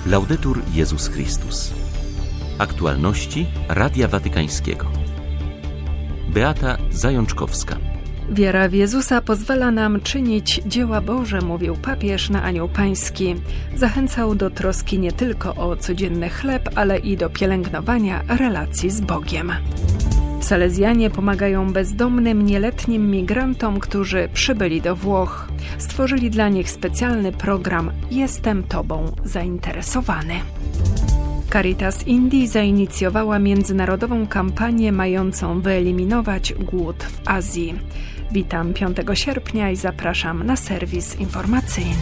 Laudetur Jezus Chrystus. Aktualności Radia Watykańskiego. Beata Zajączkowska. Wiara w Jezusa pozwala nam czynić dzieła Boże, mówił papież na Anioł Pański. Zachęcał do troski nie tylko o codzienny chleb, ale i do pielęgnowania relacji z Bogiem. Salezjanie pomagają bezdomnym, nieletnim migrantom, którzy przybyli do Włoch. Stworzyli dla nich specjalny program „Jestem Tobą zainteresowany”. Caritas Indii zainicjowała międzynarodową kampanię mającą wyeliminować głód w Azji. Witam 5 sierpnia i zapraszam na serwis informacyjny.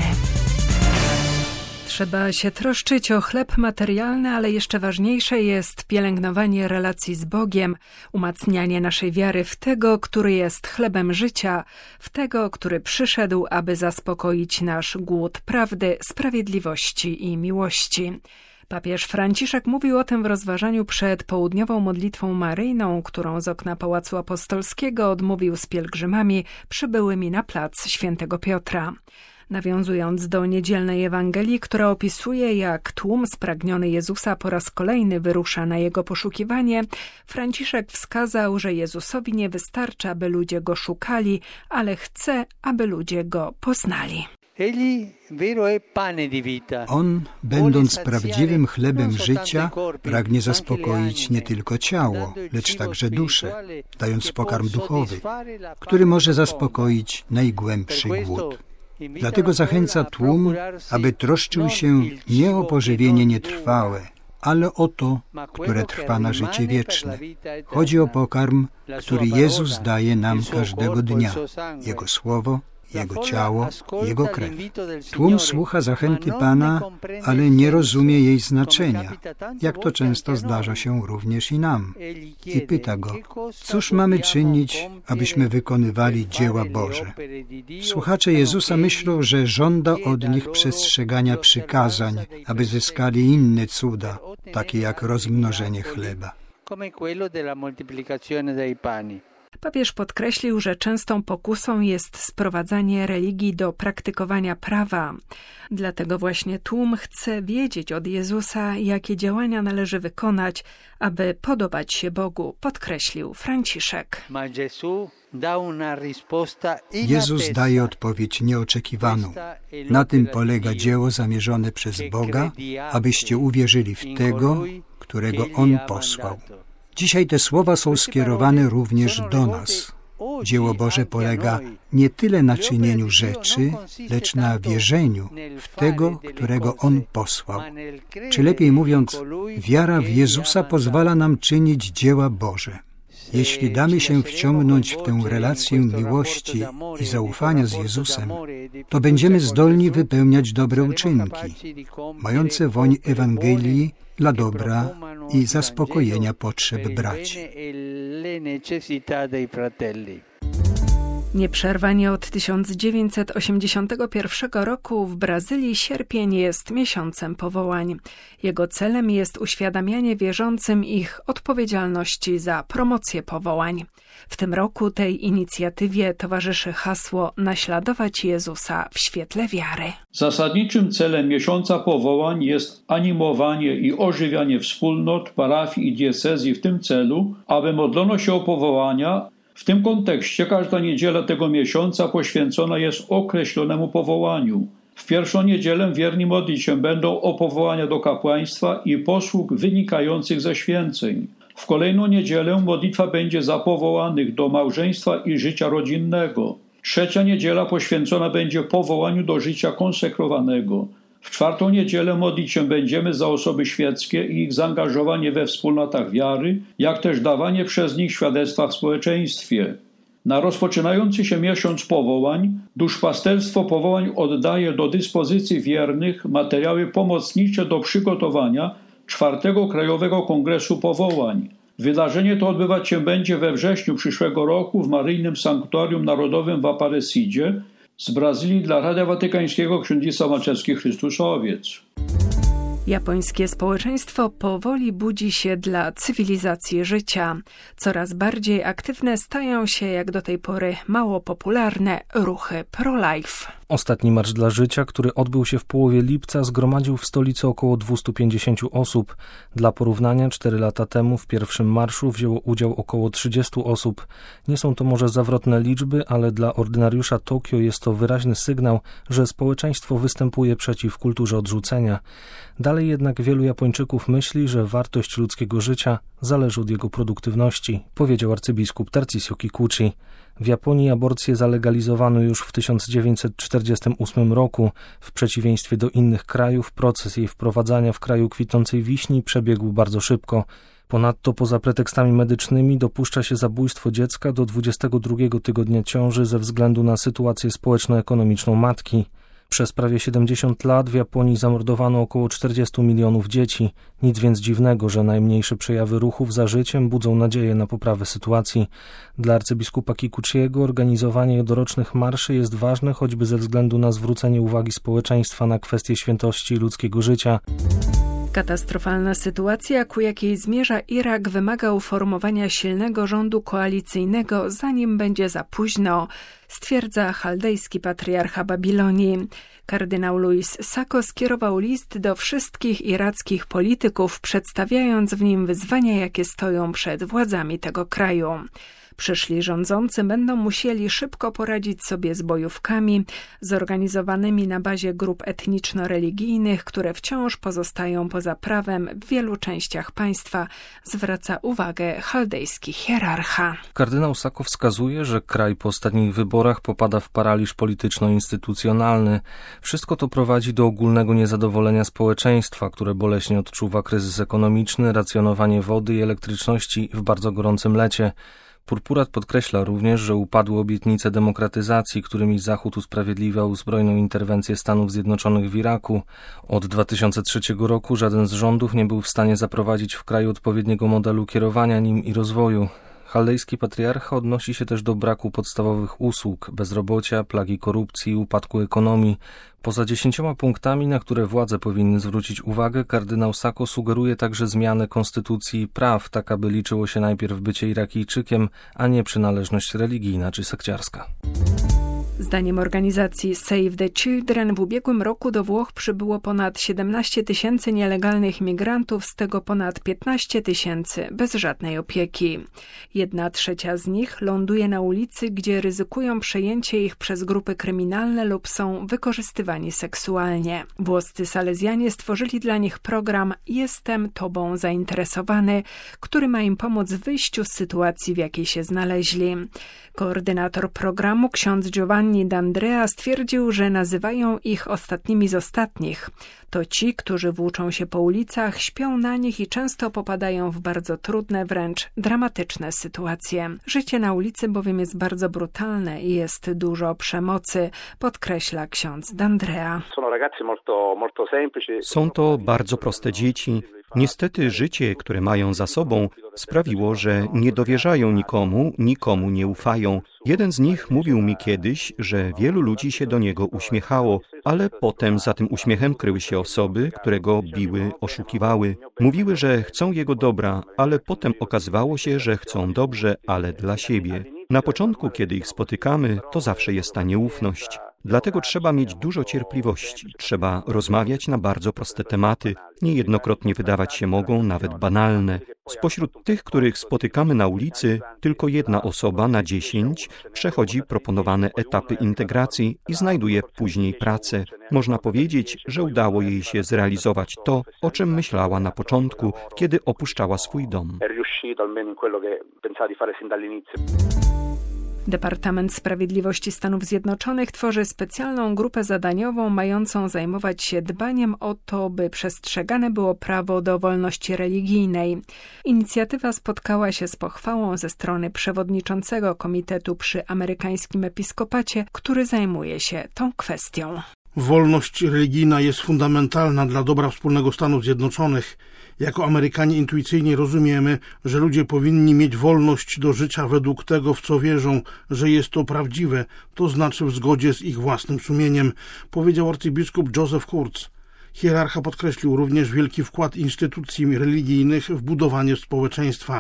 Trzeba się troszczyć o chleb materialny, ale jeszcze ważniejsze jest pielęgnowanie relacji z Bogiem, umacnianie naszej wiary w Tego, który jest chlebem życia, w Tego, który przyszedł, aby zaspokoić nasz głód prawdy, sprawiedliwości i miłości. Papież Franciszek mówił o tym w rozważaniu przed południową modlitwą maryjną, którą z okna Pałacu Apostolskiego odmówił z pielgrzymami przybyłymi na plac Świętego Piotra. Nawiązując do niedzielnej Ewangelii, która opisuje, jak tłum spragniony Jezusa po raz kolejny wyrusza na jego poszukiwanie, Franciszek wskazał, że Jezusowi nie wystarcza, aby ludzie go szukali, ale chce, aby ludzie go poznali. On, będąc prawdziwym chlebem życia, pragnie zaspokoić nie tylko ciało, lecz także duszę, dając pokarm duchowy, który może zaspokoić najgłębszy głód. Dlatego zachęca tłum, aby troszczył się nie o pożywienie nietrwałe, ale o to, które trwa na życie wieczne. Chodzi o pokarm, który Jezus daje nam każdego dnia. Jego słowo, Jego ciało, Jego krew. Tłum słucha zachęty Pana, ale nie rozumie jej znaczenia, jak to często zdarza się również i nam. I pyta Go, cóż mamy czynić, abyśmy wykonywali dzieła Boże? Słuchacze Jezusa myślą, że żąda od nich przestrzegania przykazań, aby zyskali inne cuda, takie jak rozmnożenie chleba. Papież podkreślił, że częstą pokusą jest sprowadzanie religii do praktykowania prawa. Dlatego właśnie tłum chce wiedzieć od Jezusa, jakie działania należy wykonać, aby podobać się Bogu, podkreślił Franciszek. Jezus daje odpowiedź nieoczekiwaną. Na tym polega dzieło zamierzone przez Boga, abyście uwierzyli w Tego, którego On posłał. Dzisiaj te słowa są skierowane również do nas. Dzieło Boże polega nie tyle na czynieniu rzeczy, lecz na wierzeniu w Tego, którego On posłał. Czy lepiej mówiąc, wiara w Jezusa pozwala nam czynić dzieła Boże. Jeśli damy się wciągnąć w tę relację miłości i zaufania z Jezusem, to będziemy zdolni wypełniać dobre uczynki, mające woń Ewangelii dla dobra i zaspokojenia potrzeb braci. Nieprzerwanie od 1981 roku w Brazylii sierpień jest miesiącem powołań. Jego celem jest uświadamianie wierzącym ich odpowiedzialności za promocję powołań. W tym roku tej inicjatywie towarzyszy hasło „Naśladować Jezusa w świetle wiary”. Zasadniczym celem miesiąca powołań jest animowanie i ożywianie wspólnot, parafii i diecezji w tym celu, aby modlono się o powołania. W tym kontekście każda niedziela tego miesiąca poświęcona jest określonemu powołaniu. W pierwszą niedzielę wierni modlić się będą o powołania do kapłaństwa i posług wynikających ze święceń. W kolejną niedzielę modlitwa będzie za powołanych do małżeństwa i życia rodzinnego. Trzecia niedziela poświęcona będzie powołaniu do życia konsekrowanego. W czwartą niedzielę modlić się będziemy za osoby świeckie i ich zaangażowanie we wspólnotach wiary, jak też dawanie przez nich świadectwa w społeczeństwie. Na rozpoczynający się miesiąc powołań, duszpasterstwo powołań oddaje do dyspozycji wiernych materiały pomocnicze do przygotowania 4. Krajowego Kongresu Powołań. Wydarzenie to odbywać się będzie we wrześniu przyszłego roku w Maryjnym Sanktuarium Narodowym w Aparecidzie. Z Brazylii dla Radia Watykańskiego ksiądz Wisław Malczewski, Chrystusowiec. Japońskie społeczeństwo powoli budzi się dla cywilizacji życia. Coraz bardziej aktywne stają się, jak do tej pory mało popularne, ruchy pro-life. Ostatni Marsz dla Życia, który odbył się w połowie lipca, zgromadził w stolicy około 250 osób. Dla porównania 4 lata temu w pierwszym marszu wzięło udział około 30 osób. Nie są to może zawrotne liczby, ale dla ordynariusza Tokio jest to wyraźny sygnał, że społeczeństwo występuje przeciw kulturze odrzucenia. Dalej jednak wielu Japończyków myśli, że wartość ludzkiego życia zależy od jego produktywności, powiedział arcybiskup Tarcisio Kikuchi. W Japonii aborcję zalegalizowano już w 1948 roku. W przeciwieństwie do innych krajów proces jej wprowadzania w kraju kwitnącej wiśni przebiegł bardzo szybko. Ponadto poza pretekstami medycznymi dopuszcza się zabójstwo dziecka do 22 tygodnia ciąży ze względu na sytuację społeczno-ekonomiczną matki. Przez prawie 70 lat w Japonii zamordowano około 40 milionów dzieci. Nic więc dziwnego, że najmniejsze przejawy ruchów za życiem budzą nadzieję na poprawę sytuacji. Dla arcybiskupa Kikuchiego organizowanie dorocznych marszy jest ważne choćby ze względu na zwrócenie uwagi społeczeństwa na kwestię świętości ludzkiego życia. Katastrofalna sytuacja, ku jakiej zmierza Irak, wymaga uformowania silnego rządu koalicyjnego, zanim będzie za późno, stwierdza chaldejski patriarcha Babilonii. Kardynał Luis Sako skierował list do wszystkich irackich polityków, przedstawiając w nim wyzwania, jakie stoją przed władzami tego kraju. Przyszli rządzący będą musieli szybko poradzić sobie z bojówkami zorganizowanymi na bazie grup etniczno-religijnych, które wciąż pozostają poza prawem w wielu częściach państwa, zwraca uwagę chaldejski hierarcha. Kardynał Sako wskazuje, że kraj po ostatnich wyborach popada w paraliż polityczno-instytucjonalny. Wszystko to prowadzi do ogólnego niezadowolenia społeczeństwa, które boleśnie odczuwa kryzys ekonomiczny, racjonowanie wody i elektryczności w bardzo gorącym lecie. Purpurat podkreśla również, że upadły obietnice demokratyzacji, którymi Zachód usprawiedliwiał zbrojną interwencję Stanów Zjednoczonych w Iraku. Od 2003 roku żaden z rządów nie był w stanie zaprowadzić w kraju odpowiedniego modelu kierowania nim i rozwoju. Chaldejski patriarcha odnosi się też do braku podstawowych usług, bezrobocia, plagi korupcji i upadku ekonomii. Poza 10 punktami, na które władze powinny zwrócić uwagę, kardynał Sako sugeruje także zmianę konstytucji i praw, tak aby liczyło się najpierw bycie Irakijczykiem, a nie przynależność religijna czy sekciarska. Zdaniem organizacji Save the Children w ubiegłym roku do Włoch przybyło ponad 17 tysięcy nielegalnych migrantów, z tego ponad 15 tysięcy bez żadnej opieki. 1/3 z nich ląduje na ulicy, gdzie ryzykują przejęcie ich przez grupy kryminalne lub są wykorzystywani seksualnie. Włoscy salezjanie stworzyli dla nich program Jestem Tobą zainteresowany, który ma im pomóc w wyjściu z sytuacji, w jakiej się znaleźli. Koordynator programu, ksiądz Giovanni D'Andrea, stwierdził, że nazywają ich ostatnimi z ostatnich. To ci, którzy włóczą się po ulicach, śpią na nich i często popadają w bardzo trudne, wręcz dramatyczne sytuacje. Życie na ulicy bowiem jest bardzo brutalne i jest dużo przemocy, podkreśla ksiądz D'Andrea. Są to bardzo proste dzieci. Niestety życie, które mają za sobą, sprawiło, że nie dowierzają nikomu nie ufają. Jeden z nich mówił mi kiedyś, że wielu ludzi się do niego uśmiechało, ale potem za tym uśmiechem kryły się osoby, które go biły, oszukiwały. Mówiły, że chcą jego dobra, ale potem okazywało się, że chcą dobrze, ale dla siebie. Na początku, kiedy ich spotykamy, to zawsze jest ta nieufność. Dlatego trzeba mieć dużo cierpliwości, trzeba rozmawiać na bardzo proste tematy, niejednokrotnie wydawać się mogą nawet banalne. Spośród tych, których spotykamy na ulicy, tylko 1 osoba na 10 przechodzi proponowane etapy integracji i znajduje później pracę. Można powiedzieć, że udało jej się zrealizować to, o czym myślała na początku, kiedy opuszczała swój dom. Departament Sprawiedliwości Stanów Zjednoczonych tworzy specjalną grupę zadaniową mającą zajmować się dbaniem o to, by przestrzegane było prawo do wolności religijnej. Inicjatywa spotkała się z pochwałą ze strony przewodniczącego komitetu przy amerykańskim episkopacie, który zajmuje się tą kwestią. Wolność religijna jest fundamentalna dla dobra wspólnego Stanów Zjednoczonych. Jako Amerykanie intuicyjnie rozumiemy, że ludzie powinni mieć wolność do życia według tego, w co wierzą, że jest to prawdziwe, to znaczy w zgodzie z ich własnym sumieniem, powiedział arcybiskup Joseph Kurtz. Hierarcha podkreślił również wielki wkład instytucji religijnych w budowanie społeczeństwa.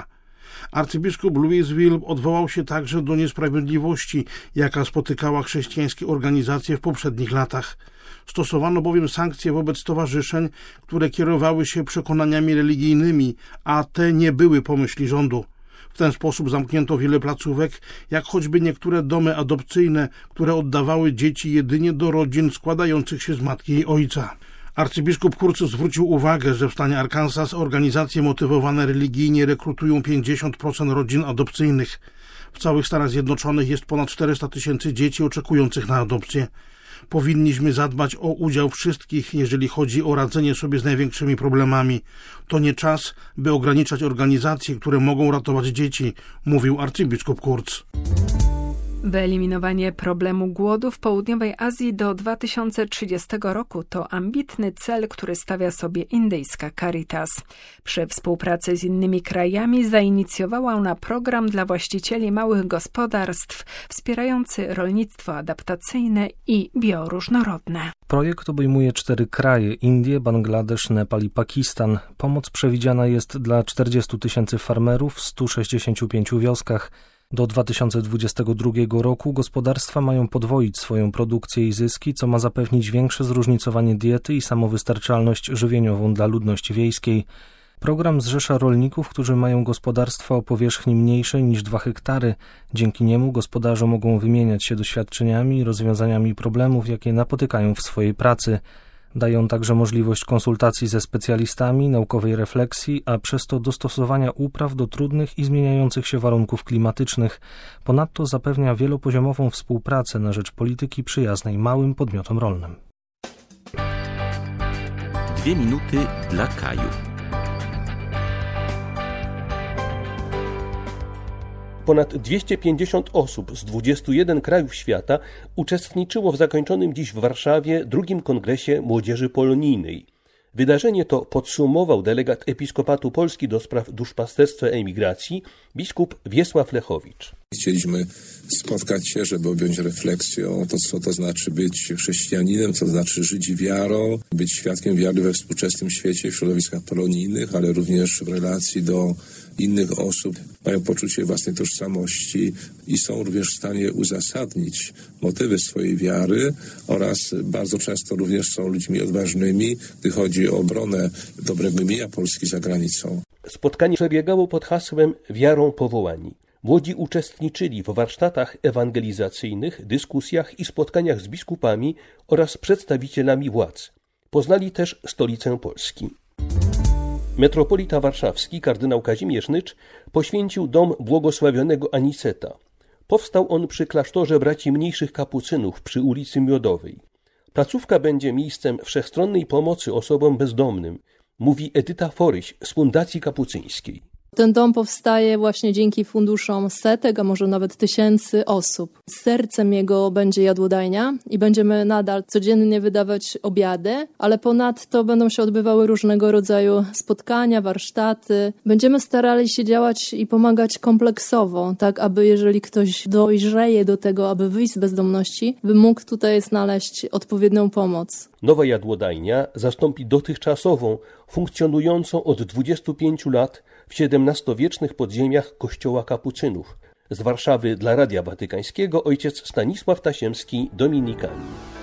Arcybiskup Louisville odwołał się także do niesprawiedliwości, jaka spotykała chrześcijańskie organizacje w poprzednich latach. Stosowano bowiem sankcje wobec stowarzyszeń, które kierowały się przekonaniami religijnymi, a te nie były po myśli rządu. W ten sposób zamknięto wiele placówek, jak choćby niektóre domy adopcyjne, które oddawały dzieci jedynie do rodzin składających się z matki i ojca. Arcybiskup Kurz zwrócił uwagę, że w stanie Arkansas organizacje motywowane religijnie rekrutują 50% rodzin adopcyjnych. W całych Stanach Zjednoczonych jest ponad 400 000 dzieci oczekujących na adopcję. Powinniśmy zadbać o udział wszystkich, jeżeli chodzi o radzenie sobie z największymi problemami. To nie czas, by ograniczać organizacje, które mogą ratować dzieci, mówił arcybiskup Kurz. Wyeliminowanie problemu głodu w południowej Azji do 2030 roku to ambitny cel, który stawia sobie indyjska Caritas. Przy współpracy z innymi krajami zainicjowała ona program dla właścicieli małych gospodarstw wspierający rolnictwo adaptacyjne i bioróżnorodne. Projekt obejmuje 4 kraje: Indię, Bangladesz, Nepal i Pakistan. Pomoc przewidziana jest dla 40 000 farmerów w 165 wioskach. Do 2022 roku gospodarstwa mają podwoić swoją produkcję i zyski, co ma zapewnić większe zróżnicowanie diety i samowystarczalność żywieniową dla ludności wiejskiej. Program zrzesza rolników, którzy mają gospodarstwa o powierzchni mniejszej niż 2 hektary. Dzięki niemu gospodarze mogą wymieniać się doświadczeniami i rozwiązaniami problemów, jakie napotykają w swojej pracy. Dają także możliwość konsultacji ze specjalistami, naukowej refleksji, a przez to dostosowania upraw do trudnych i zmieniających się warunków klimatycznych. Ponadto zapewnia wielopoziomową współpracę na rzecz polityki przyjaznej małym podmiotom rolnym. 2 minuty dla Kaju. Ponad 250 osób z 21 krajów świata uczestniczyło w zakończonym dziś w Warszawie II Kongresie Młodzieży Polonijnej. Wydarzenie to podsumował delegat Episkopatu Polski do spraw duszpasterstwa i emigracji, biskup Wiesław Lechowicz. Chcieliśmy spotkać się, żeby objąć refleksją to, co to znaczy być chrześcijaninem, co to znaczy żyć wiarą, być świadkiem wiary we współczesnym świecie, w środowiskach polonijnych, ale również w relacji do innych osób. Mają poczucie własnej tożsamości i są również w stanie uzasadnić motywy swojej wiary oraz bardzo często również są ludźmi odważnymi, gdy chodzi o obronę dobrego imienia Polski za granicą. Spotkanie przebiegało pod hasłem Wiarą powołani. Młodzi uczestniczyli w warsztatach ewangelizacyjnych, dyskusjach i spotkaniach z biskupami oraz przedstawicielami władz. Poznali też stolicę Polski. Metropolita warszawski, kardynał Kazimierz Nycz, poświęcił dom błogosławionego Aniceta. Powstał on przy klasztorze braci mniejszych kapucynów przy ulicy Miodowej. Placówka będzie miejscem wszechstronnej pomocy osobom bezdomnym, mówi Edyta Foryś z Fundacji Kapucyńskiej. Ten dom powstaje właśnie dzięki funduszom setek, a może nawet tysięcy osób. Sercem jego będzie jadłodajnia i będziemy nadal codziennie wydawać obiady, ale ponadto będą się odbywały różnego rodzaju spotkania, warsztaty. Będziemy starali się działać i pomagać kompleksowo, tak aby jeżeli ktoś dojrzeje do tego, aby wyjść z bezdomności, by mógł tutaj znaleźć odpowiednią pomoc. Nowa jadłodajnia zastąpi dotychczasową, funkcjonującą od 25 lat w XVII-wiecznych podziemiach kościoła kapucynów. Z Warszawy dla Radia Watykańskiego ojciec Stanisław Tasiemski, dominikanin.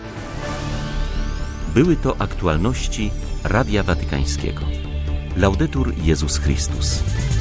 Były to aktualności Radia Watykańskiego. Laudetur Jezus Chrystus.